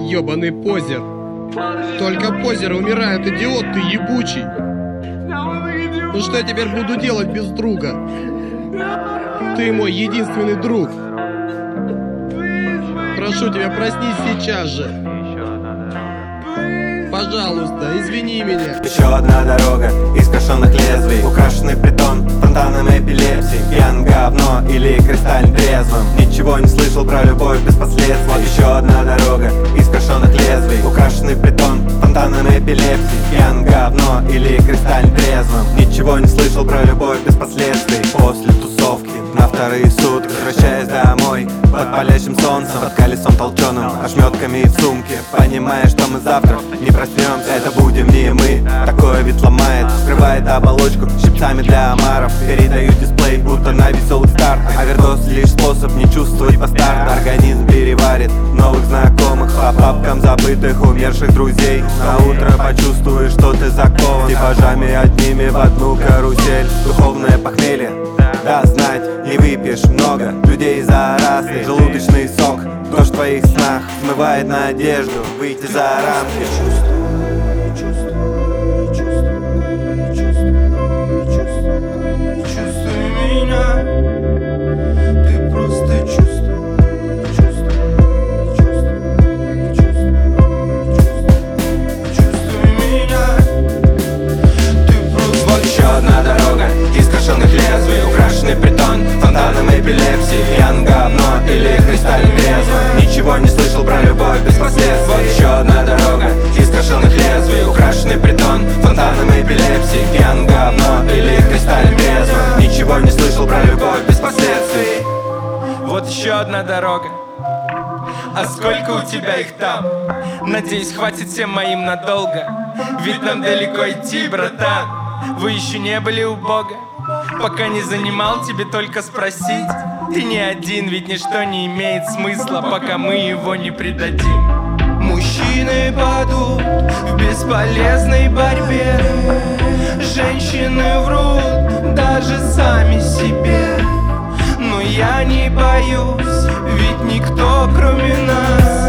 ёбаный позер. Только позеры умирают, идиот ты ебучий. Ну что я теперь буду делать без друга? Ты мой единственный друг. Прошу тебя, проснись сейчас же. Пожалуйста, извини меня. Еще одна дорога из кошенных лезвий, украшенный притон фонтаном эпилепсии. Пьян, говно или кристально трезвым. Ничего не слышал про любовь без последствий. Еще одна дорога из кошенных лезвий, украшенный притон фонтаном эпилепсии. Пьян, говно или кристально трезвым. Ничего не слышал про любовь без последствий. После тусовки на вторые сутки, возвращаясь домой под палящим солнцем, под колесом толченым, ошметками в сумке, понимая, что мы завтра не проснемся. Это будем не мы. Такое ведь ломает, скрывает оболочку щипцами для омаров. Передаю дисплей, будто на веселых стартах. Овердоз лишь способ не чувствовать бастарда. Организм переварит новых знакомых по папкам забытых умерших друзей. На утро почувствуешь, что ты закован типажами одними в одну карусель. Духовное похмелье, да знать, не выпьешь много. Людей за раз, желудочный сок. Дождь в твоих снах смывает надежду выйти за рамки. Чувствуй меня, ты просто чувствуй меня, ты просто. Вот еще одна дорога из кошенных лезвий, украшенный притон фонтаном эпилепсии. Пьян, говно или кристально трезвым. Ничего не слышал про любовь без последствий. Вот еще одна дорога из кошенных лезвий, украшенный притон фонтаном эпилепсии. Пьян, говно или кристально трезвым. Ничего не слышал про любовь без последствий. Вот еще одна дорога. А сколько у тебя их там? Надеюсь, хватит всем моим надолго. Ведь нам далеко идти, братан. Вы еще не были у Бога. Пока не занимал, тебе только спросить. Ты не один, ведь ничто не имеет смысла, пока мы его не предадим. Мужчины падут в бесполезной борьбе. Женщины врут даже сами себе. Но я не боюсь, ведь никто кроме нас